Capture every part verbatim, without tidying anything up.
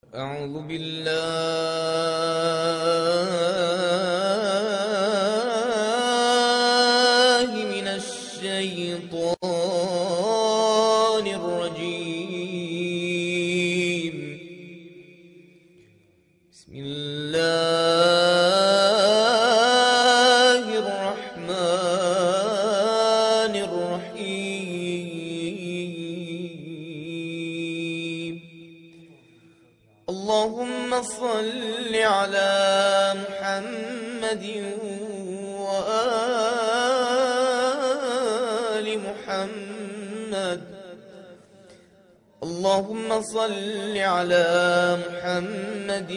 أعوذ بالله من الشيطان الرجيم. بسم الله الرحمن الرحيم. اللهم صل على محمد وآل محمد. اللهم صل على محمد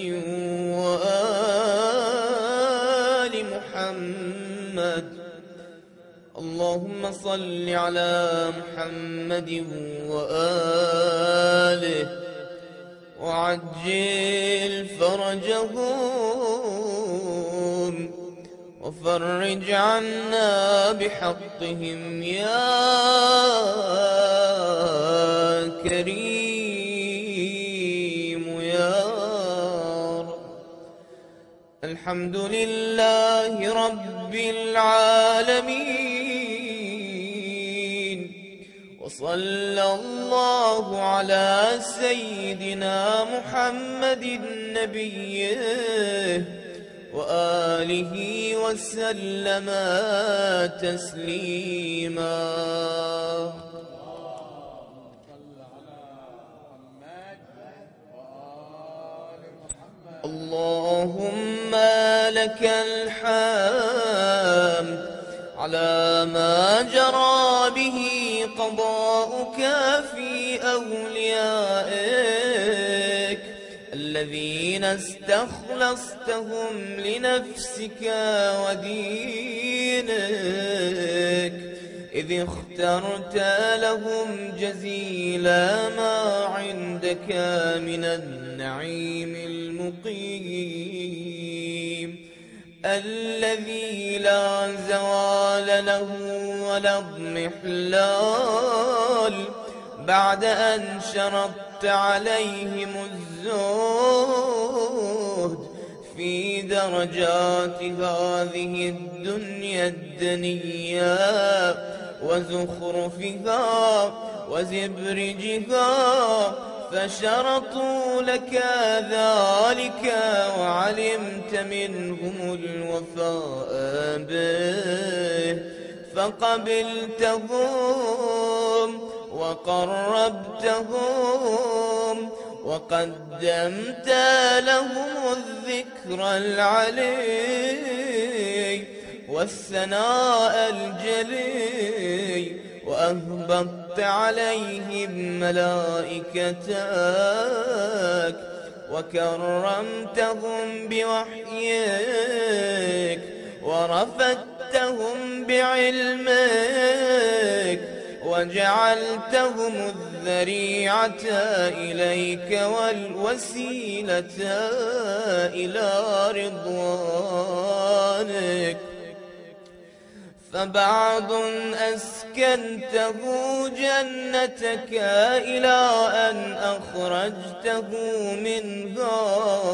وآل محمد. اللهم صل على محمد وآله وعجل فرجهم وفرج عنا بحقهم يا كريم يا رب. الحمد لله رب العالمين، وصلى الله على سيدنا محمد نبيه وآله وسلم تسليما. اللهم لك الحمد على ما جرى به قضاؤك في أوليائك الذين استخلصتهم لنفسك ودينك، إذ اخترت لهم جزيل ما عندك من النعيم المقيم الذي لا زوال له ولا اضمحلال، بعد أن شرطت عليهم الزهد في درجات هذه الدنيا الدنيا وزخرفها وزبرجها، فشرطوا لك ذلك وعلمت منهم الوفاء به، فقبلتهم وقربتهم وقدمت لهم الذكر العلي والثناء الجلي، وأهبطت عليهم ملائكتك وكرمتهم بوحيك ورفدتهم بعلمك وجعلتهم الذريعة إليك والوسيلة إلى رضوانك. فبعض أسكنته جنتك إلى أن أخرجته منها،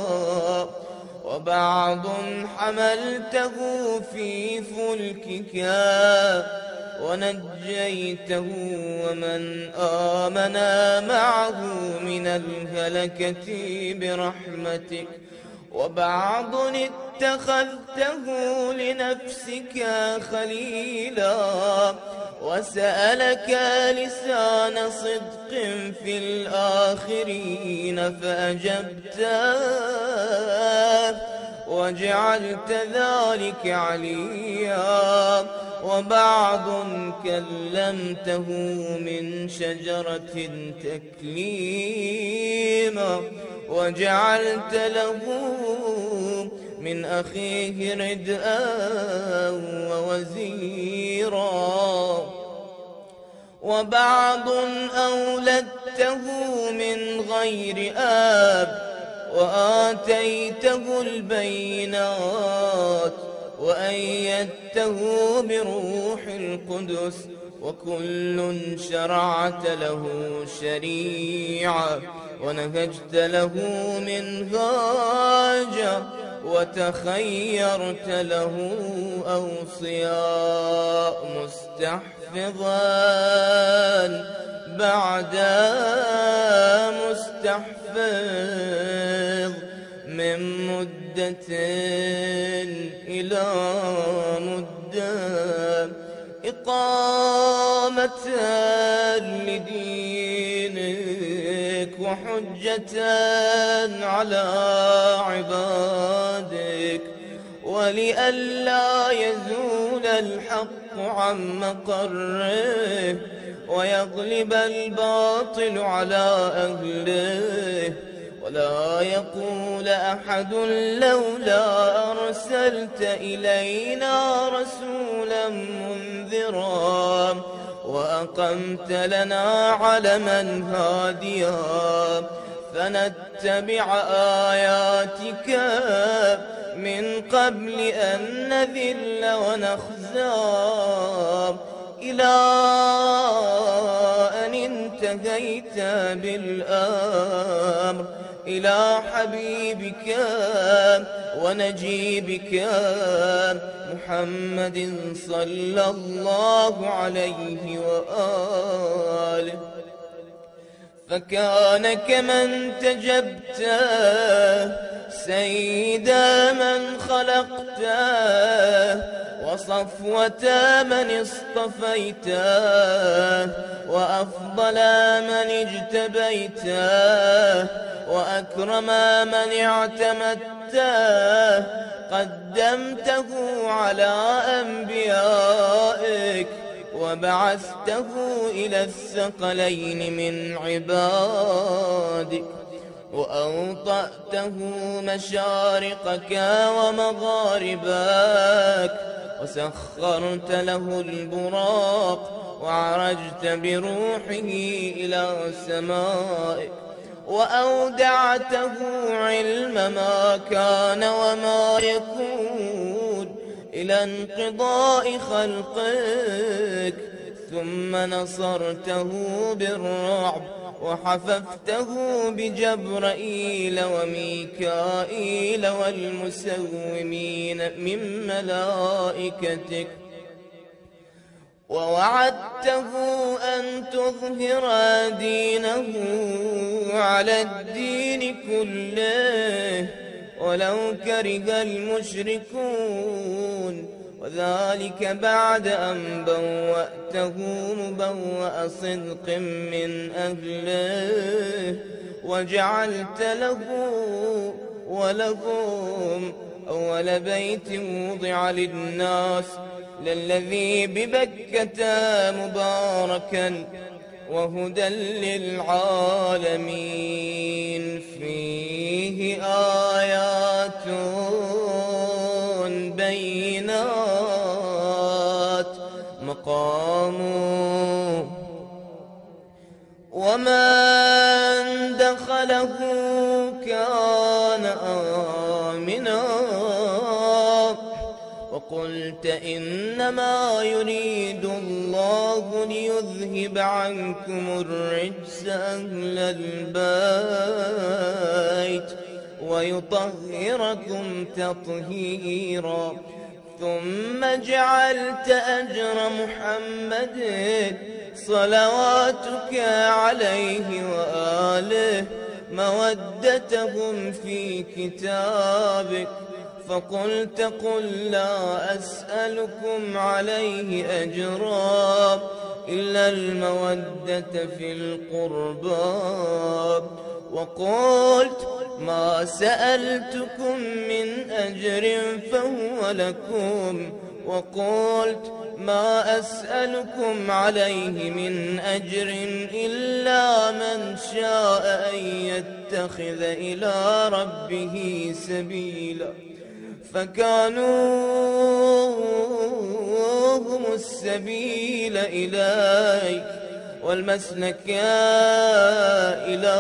وبعض حملته في فلكك ونجيته ومن آمن معه من الهلكة برحمتك، وبعض اتخذته لنفسك خليلا وسألك لسان صدق في الآخرين فأجبته وجعلت ذلك عليا، وبعض كلمته من شجرة تكليما وجعلت له من أخيه ردءا ووزيرا، وبعض أولدته من غير آب وآتيته البينات وأيدته بروح القدس، وكل شرعت له شريعة ونهجت له منهاجا وتخيرت له أوصياء مستحفظا بعد مستحفظ من مدة إلى مدة إقامة لدينك وحجة على عبادك، ولئلا يزول الحق عن مقره ويغلب الباطل على أهله، ولا يقول أحد لولا أرسلت إلينا رسولا منذرا وأقمت لنا علما هاديا فنتبع آياتك من قبل أن نذل ونخزى، إلى أن انتهيت بالأمر إلى حبيبك ونجيبك محمد صلى الله عليه وآله. فكان كمن تجبت سيد من خلقت وصفوة من اصطفيت وأفضل من اجتبيت وأكرم من اعتمدت، قدمته على أنبيائك وبعثته إلى الثقلين من عبادك، وأوطأته مشارقك ومغاربك، وسخرت له البراق وعرجت بروحه إلى سمائك، وأودعته علم ما كان وما يكون إلى انقضاء خلقك، ثم نصرته بالرعب وحففته بجبرائيل وميكائيل والمسومين من ملائكتك، ووعدته أن تظهر دينه على الدين كله ولو كره المشركون، وذلك بعد أن بوأته مبوأ صدق من أهله، وجعلت له ولهم أول بيت وضع للناس للذي ببكة مباركا وهدى للعالمين، فيه آيات بينات مقام، ومن دخله كان آمنا، وقلت إنما يريد الله ليذهب عنكم الرجس أهل البيت ويطهركم تطهيرا، ثم جعلت أجر محمد صلواتك عليه وآله مودتهم في كتابك، فقلت قل لا أسألكم عليه أجرا إلا المودة في القربى، وقلت ما سألتكم من أجر فهو لكم، وقلت ما أسألكم عليه من أجر إلا من شاء أن يتخذ إلى ربه سبيلا، فكانوا هم السبيل إليك والمسلك إلى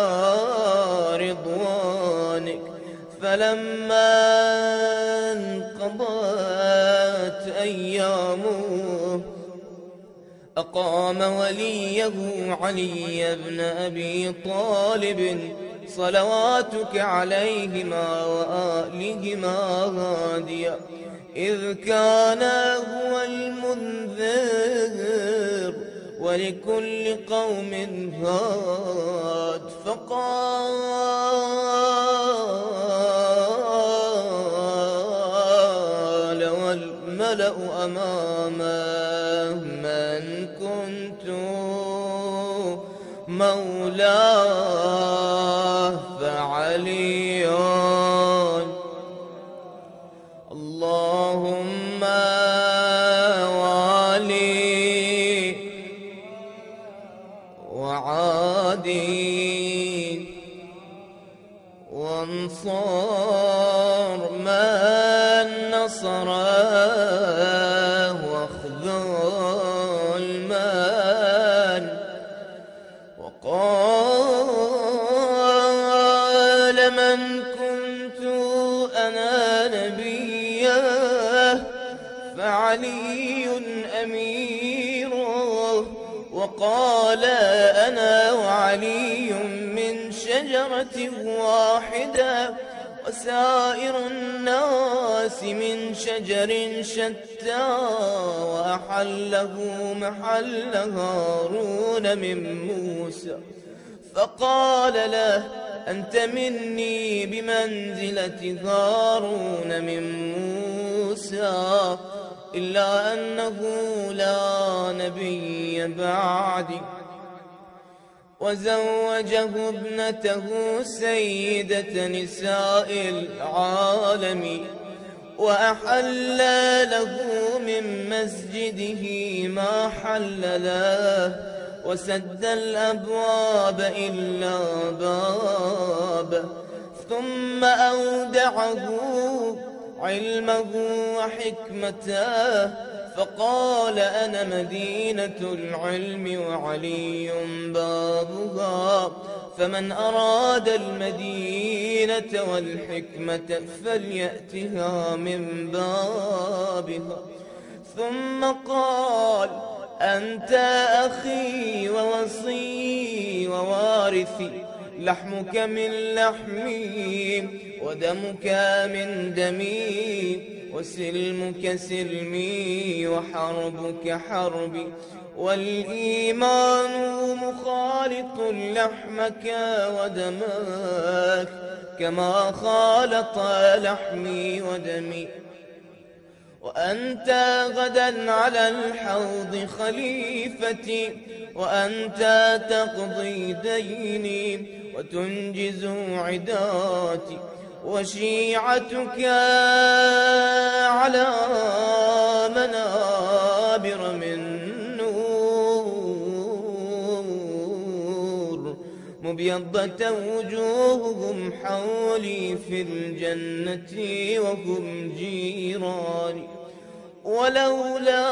رضوانك، فلما انقضت أيامه أقام وليه علي بن أبي طالب صلواتك عليهما وآلهما هاديا، إذ كان هو المنذر ولكل قوم هاد. فقال والملأ أمامه من كنت مولاه فعلي، اللهم والي وعادي وانصر من نصره واخذل من وقال من كنت أنا نبيه فعلي أميره، وقال أنا وعلي من شجرة واحدة وسائر الناس من شجر شتى، وأحله محل هارون من موسى. فقال له أنت مني بمنزلة هارون من موسى، إلا أنه لا نبي بعدي. وزوجه ابنته سيدة نساء العالمين، وأحل له من مسجده ما حل له، وسد الأبواب إلا بابه، ثم أودعه علمه وحكمته، فقال أنا مدينة العلم وعلي بابها، فمن أراد المدينة والحكمة فليأتها من بابها. ثم قال أنت أخي ووصي ووارثي، لحمك من لحمي ودمك من دمي، وسلمك سلمي وحربك حربي، والإيمان مخالط لحمك ودمك كما خالط لحمي ودمي. وأنت غدا على الحوض خليفتي، وأنت تقضي ديني وتنجز عداتي، وشيعتك على منابر من نور، مبيضة وجوههم حولي في الجنة وهم جيراني. ولولا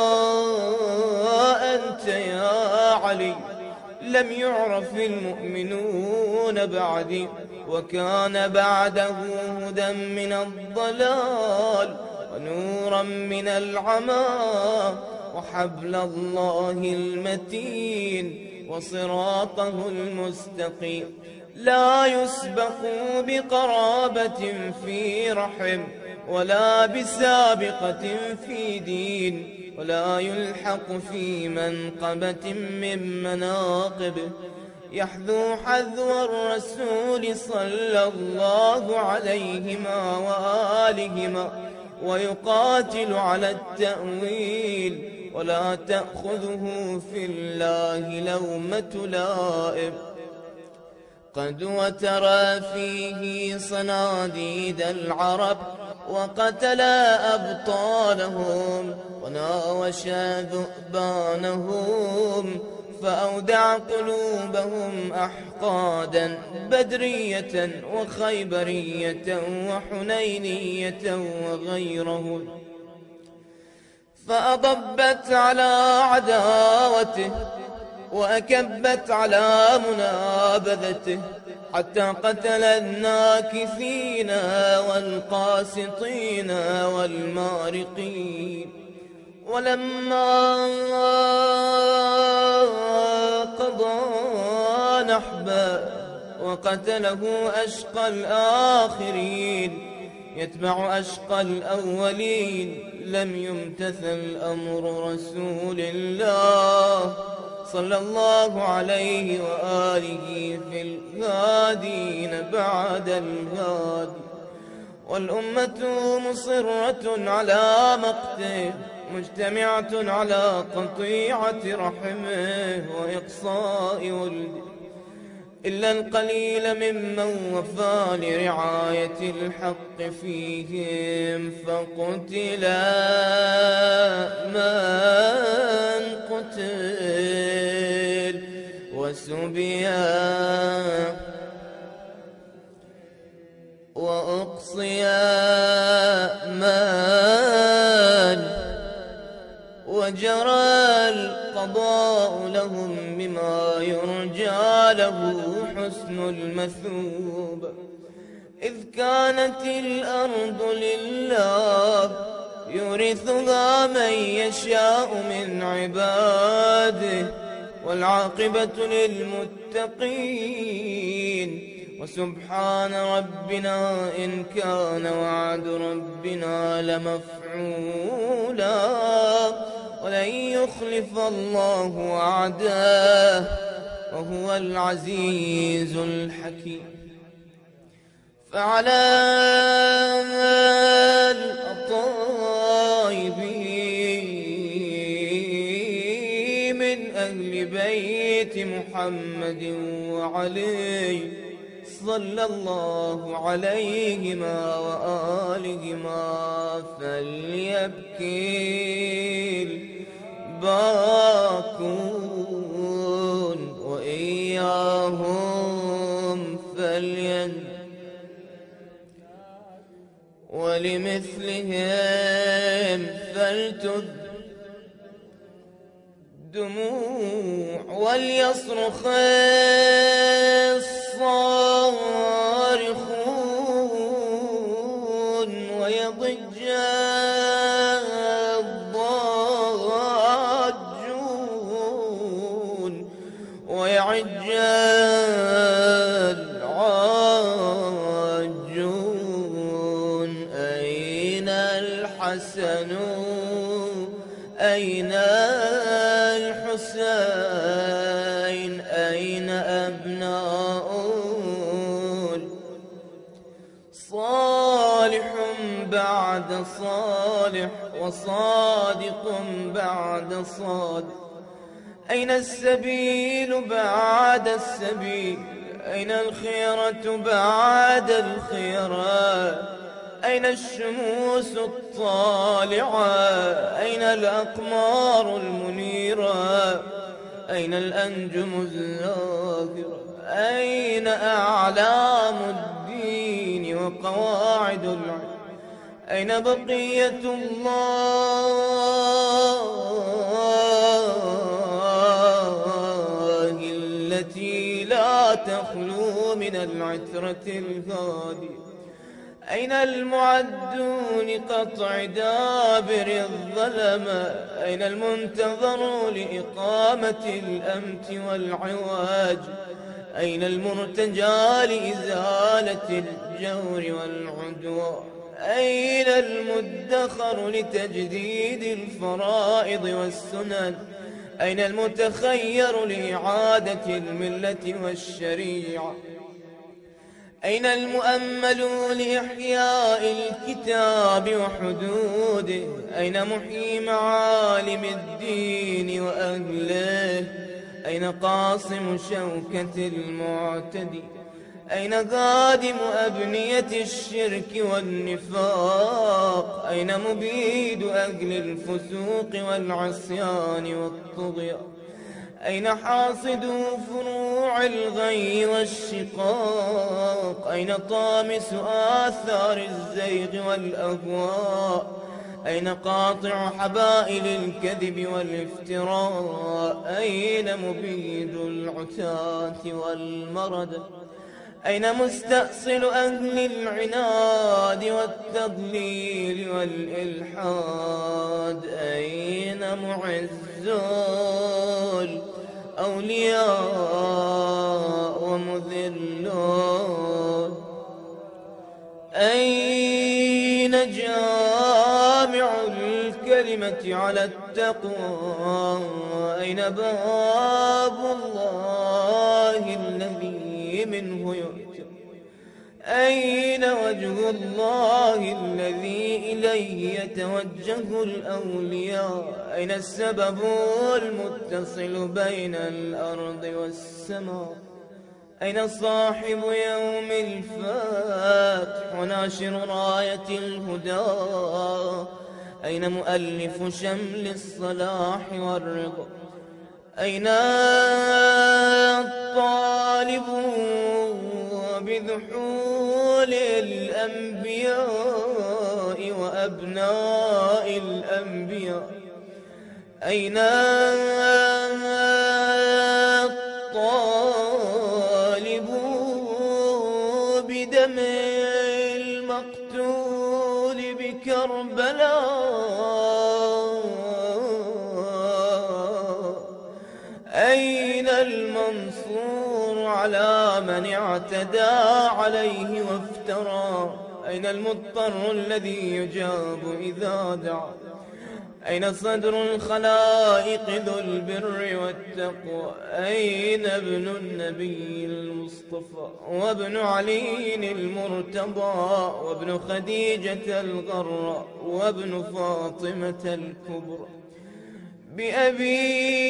أنت يا علي لم يعرف المؤمنون بعدي، وكان بعده هدى من الضلال ونورا من العمى، وحبل الله المتين وصراطه المستقيم، لا يسبق بقرابة في رحم، ولا بسابقة في دين، ولا يلحق في منقبة من مناقبه، يحذو حذو الرسول صلى الله عليهما وآلهما، ويقاتل على التأويل، ولا تأخذه في الله لومة لائم. قد وترى فيه صناديد العرب، وقتل أبطالهم، وناوش ذؤبانهم، فأودع قلوبهم أحقادا بدرية وخيبرية وحنينية وغيرهن، فأضبت على عداوته وأكبت على منابذته، حتى قتل الناكثين والقاسطين والمارقين. ولما قضى نحبه وقتله أشقى الآخرين يتبع أشقى الأولين. لم يمتثل أمر رسول الله صلى الله عليه وآله في الهادين بعد الهادي. والأمة مصرة على مقته مجتمعة على قطيعة رحمه وإقصاء ولده، إلا القليل ممن وفى لرعاية الحق فيهم فقتل من قتل وسبي وأقصي من وجرى القضاء لهم بما يرجى له حسن المثوب. إذ كانت الأرض لله يورثها من يشاء من عباده والعاقبة للمتقين. وسبحان ربنا إن كان وعد ربنا لمفعولا ولن يخلف الله وعده وهو العزيز الحكيم. فعلى الطيبين من أهل بيت محمد وعلي صلى الله عليهما وآلهما فليبكي الباكون وإياهم فلين ولمثلهم فلتذ دموع وليصرخ الصارخون ويضج الضاجون ويعج العاجون. أين الحسن أين الحسين أين أبناء صالح بعد صالح وصادق بعد صادق. أين السبيل بعد السبيل أين الخيرة بعد الخيرة أين الشموس الطالعة أين الأقمار المنيرة أين الأنجم الزاهرة أين أعلام الدين وقواعد العلم أين بقية الله التي لا تخلو من العترة الهادية. أين المعدون قطع دابر الظلمة أين المنتظر لإقامة الأمت والعواج أين المرتجى لإزالة الجور والعدوان أين المدخر لتجديد الفرائض والسنن أين المتخير لإعادة الملة والشريعة أين المؤمل لإحياء الكتاب وحدوده أين محيي معالم الدين وأهله أين قاصم شوكة المعتدي أين قادم أبنية الشرك والنفاق أين مبيد أهل الفسوق والعصيان والطغيان أين حاصد فروع الغي والشقاق أين طامس آثار الزيغ والأهواء أين قاطع حبائل الكذب والافتراء أين مبيد العتاة والمرد أين مستأصل أهل العناد والتضليل والإلحاد أين معز أولياء ومذلون. أين جامع الكلمة على التقوى؟ أين باب الله الذي منه يؤتى؟ أين وجه الله الذي إليه يتوجه الأولياء؟ أين السبب المتصل بين الأرض والسماء؟ أين صاحب يوم الفتح وناشر راية الهدى؟ أين مؤلف شمل الصلاح والرضا؟ أين الطالب بذحول الأنبياء وأبناء الأنبياء؟ أين الطالب بدم المقتول بكربلاء؟ أين المنصور على من اعتدى عليه وافترى؟ أين المضطر الذي يجاب إذا دعا؟ أين صدر الخلائق ذو البر والتقوى؟ أين ابن النبي المصطفى وابن علي المرتضى وابن خديجة الغراء وابن فاطمة الكبرى؟ بأبي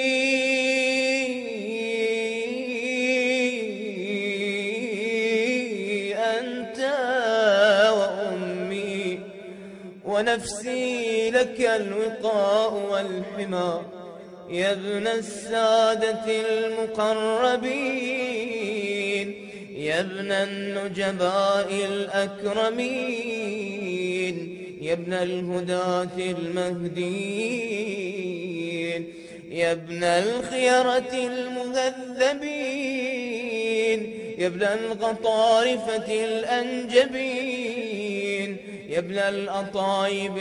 أنت وأمي ونفسي لك الوقاء والحمى، يا ابن السادة المقربين، يا ابن النجباء الأكرمين، يا ابن الهداة المهديين، يا ابن الخيرة المهذبين، يا ابن القطارفة الأنجبين، يا ابن الأطايب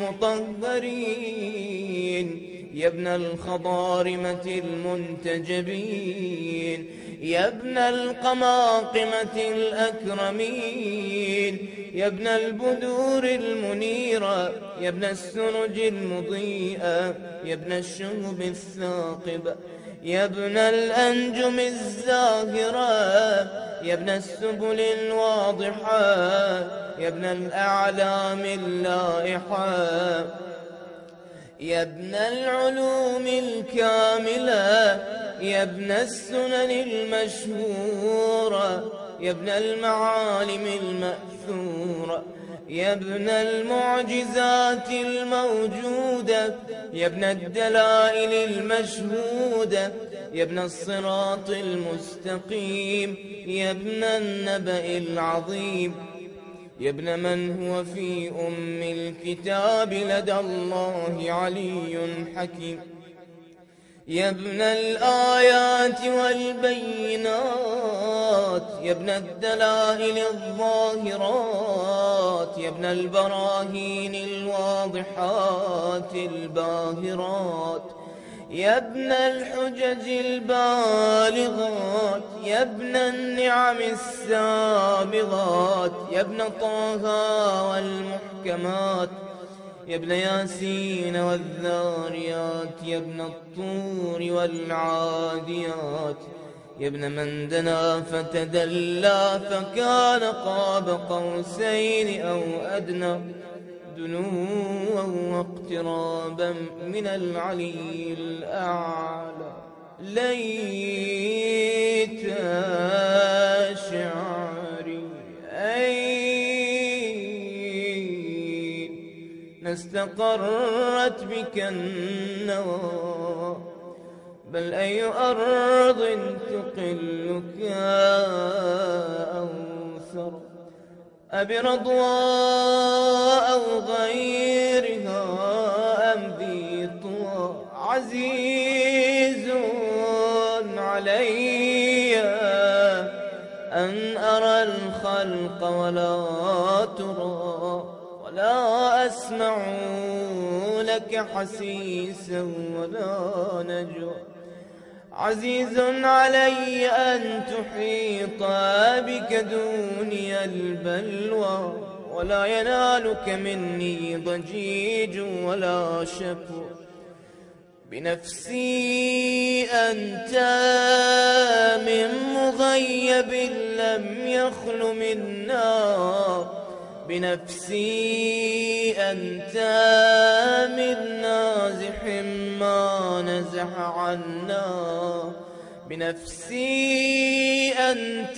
المطهرين، يا ابن الخضارمة المنتجبين، يا ابن القماقمة الأكرمين، يا ابن البدور المنيرة، يا ابن السرج المضيئة، يا ابن الشهب الثاقبة، يا ابن الأنجم الزاهرة، يا ابن السبل الواضحة، يا ابن الأعلام اللائحة، يا ابن العلوم الكاملة، يا ابن السنن المشهورة، يا ابن المعالم المأثورة، يا ابن المعجزات الموجودة، يا ابن الدلائل المشهودة، يا ابن الصراط المستقيم، يا ابن النبأ العظيم، يا ابن من هو في أم الكتاب لدى الله علي حكيم، يا ابن الآيات والبينات، يا ابن الدلائل الظاهرات، يا ابن البراهين الواضحات الباهرات، يا ابن الحجج البالغات، يا ابن النعم السابغات، يا ابن طه والمحكمات، يا ابن ياسين والذاريات، يا ابن الطور والعاديات، يا ابن من دنا فتدلى فكان قاب قوسين أو أدنى، دنوا واقترابا من العلي الأعلى. ليت شعري أين استقرت بك النوى، بل أي أرض تقلك أو ثرى، أبرضواء أو غيرها أم ذي طوى، عزيز علي أن أرى الخلق ولا ترى، ولا أسمع لك حسيسا ولا نجوى، عزيز علي أن تحيط بك دوني البلوى، ولا ينالك مني ضجيج ولا شكوى. بنفسي أنت من مغيب لم يخل منا، بنفسي أنت من نازح ما نزح عنا، بنفسي أنت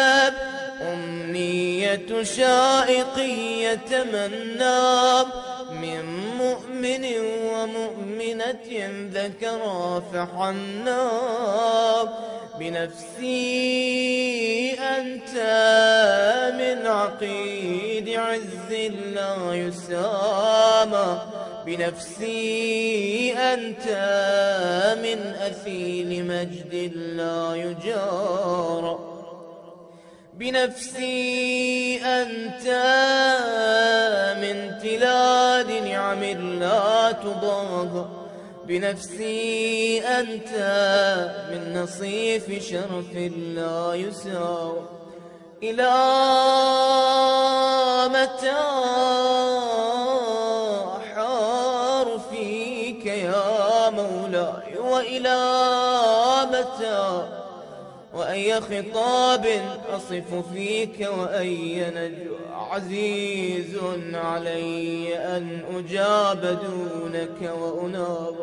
أمنية شائق يتمنى من مؤمن ومؤمنة ذكرا فحنا، بنفسي أنت من عقيد عز لا يسامى، بنفسي أنت من أثيل مجد لا يجارى، بنفسي أنت من تلاد نعم لا تضاهى، بنفسي أنت من نصيف شرف لا يساوى. إلى متى أحار فيك يا مولاي، وإلى متى وأي خطاب أصف فيك وأي نجوى. عزيز علي أن أجاب دونك وأناب،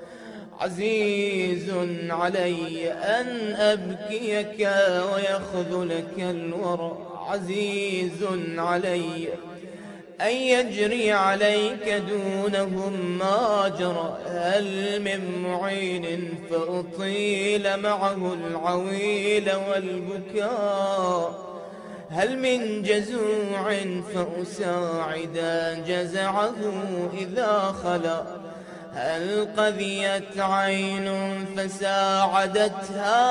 عزيز علي أن أبكيك ويخذلك الورى، عزيز علي أن يجري عليك دونهم ما جرى. هل من معين فأطيل معه العويل والبكاء، هل من جزوع فأساعد جزعه إذا خلا، هل قذيت عين فساعدتها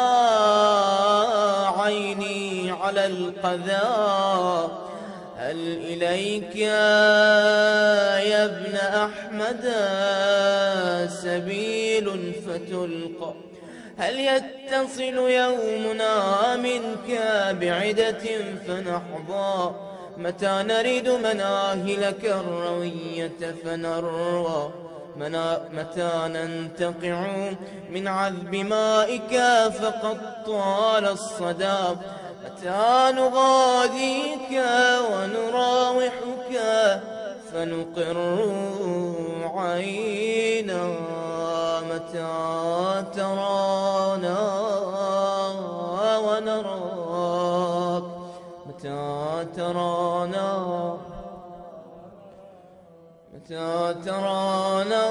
عيني على القذى، هل إليك يا ابن أحمد سبيل فتلقى، هل يتصل يومنا منك بعدة فنحظى، متى نرد مناهلك الروية فنروى، متى ننتقع من عذب مائك فقد طال الصدى، متى نغاديك ونراوحك فنقر عينا، متى ترانا ونراك، متى ترانا متى ترانا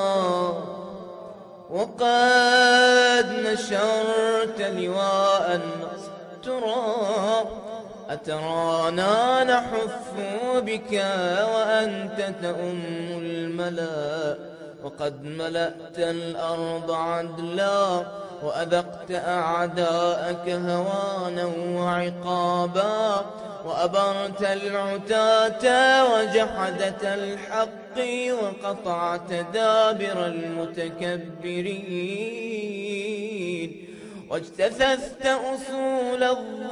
وقد نشرت لواء النصر ترى، أترانا نحف بك وأنت تؤم الملا، وقد ملأت الأرض عدلا وأذقت أعداءك هوانا وعقابا، وأبرت العتاة وجحدة الحق وقطعت دابر المتكبرين، واجتثثت أصول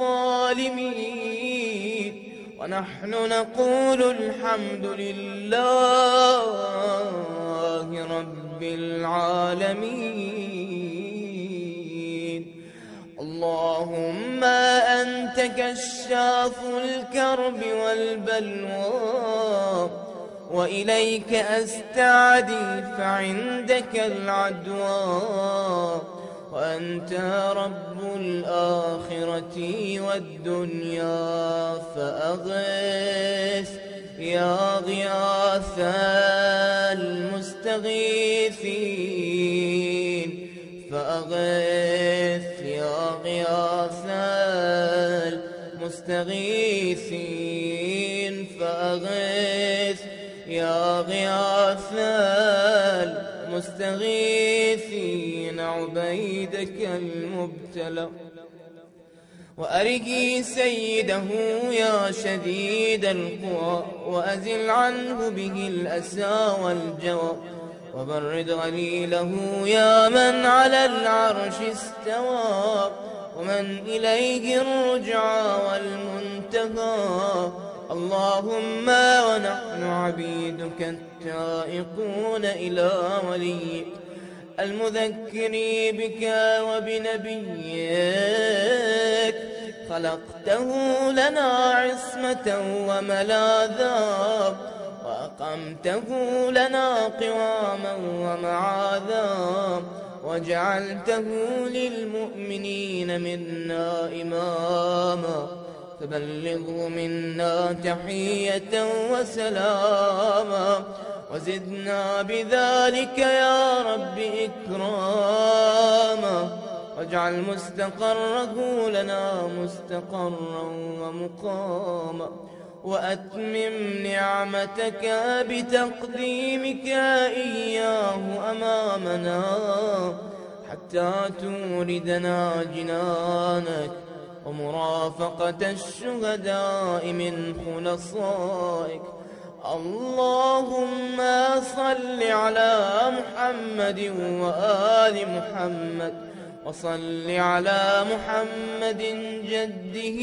الظالمين، ونحن نقول الحمد لله رب العالمين. اللهم أنت كشاف الكرب والبلوى، وإليك أستعدي فعندك العدوى، وأنت رب الآخرة والدنيا فأغث يا غياث المستغيثين، فأغث يا غياث المستغيثين، فأغث يا غياث المستغيثين عبيدك المبتلى. وأرجي سيده يا شديد القوى، وأزل عنه به الأسى والجوى، وبرد غليله يا من على العرش استوى ومن إليه الرجعى والمنتهى. اللهم ونحن عبيدك التائقون إلى وليك المذكري بك وبنبيك خلقته لنا عصمة وملاذا وأقمته لنا قواما ومعاذا وجعلته للمؤمنين منا إماما فبلغه منا تحية وسلاما وزدنا بذلك يا رب إكراما واجعل مستقره لنا مستقرا ومقاما وأتمم نعمتك بتقديمك إياه أمامنا حتى توردنا جنانك ومرافقة الشهداء من خلصائك. اللهم صل على محمد وآل محمد وصل على محمد جده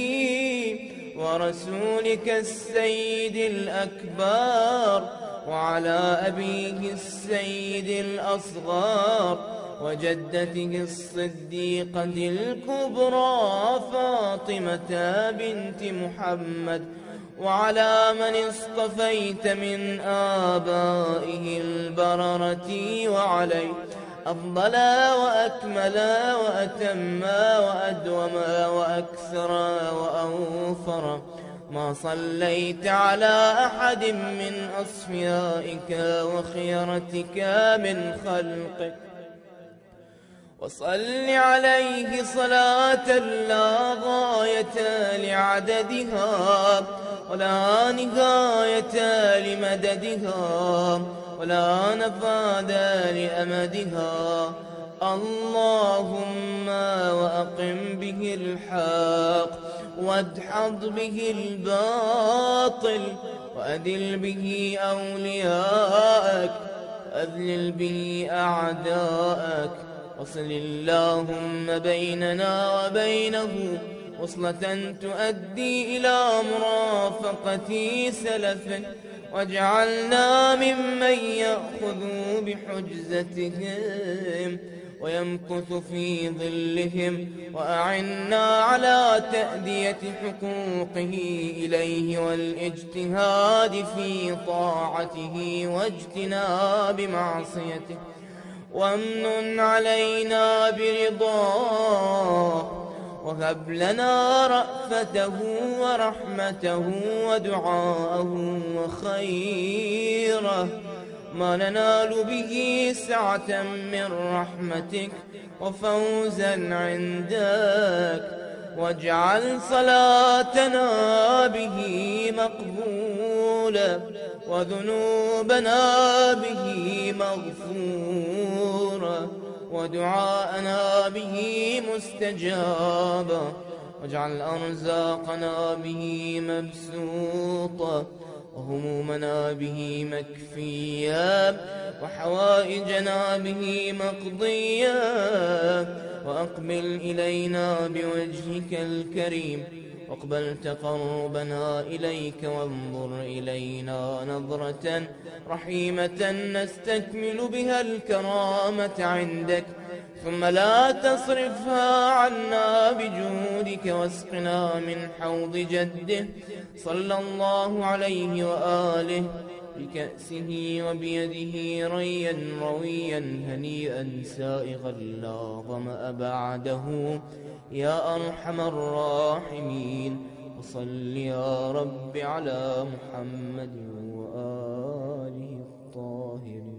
ورسولك السيد الأكبر وعلى أبيه السيد الأصغر وجدته الصديقة الكبرى فاطمة بنت محمد وعلى من اصطفيت من آبائه البررة وعليه أفضل وأكمل وأتم وأدوم وأكثر وأوفر ما صليت على أحد من أصفيائك وخيرتك من خلقك وصل عليه صلاة لا غاية لعددها ولا نهاية لمددها ولا نفاد لأمدها. اللهم وأقم به الحق وادحض به الباطل وأذل به أولياءك وأذلل به أعداءك وصل اللهم بيننا وبينه وصلة تؤدي إلى مرافقة سلفه واجعلنا ممن يأخذ بحجزتهم ويمكث في ظلهم وأعنا على تأدية حقوقه إليه والاجتهاد في طاعته واجتناب معصيته وامنن علينا برضاه وهب لنا رأفته ورحمته ودعاءه وخيره ما ننال به سعة من رحمتك وفوزا عندك واجعل صلاتنا به مقبولة وذنوبنا به مغفورة ودعاءنا به مستجابا واجعل أرزاقنا به مبسوطة وهمومنا به مكفيا وحوائجنا به مقضيا وأقبل إلينا بوجهك الكريم واقبل تقربنا إليك وانظر إلينا نظرة رحيمة نستكمل بها الكرامة عندك ثم لا تصرفها عنا بجودك واسقنا من حوض جده صلى الله عليه وآله بكأسه وبيده ريا رويا هنيئا سائغا لا ظمأ بعده يا أرحم الراحمين. وصل يا رب على محمد وآله الطاهرين.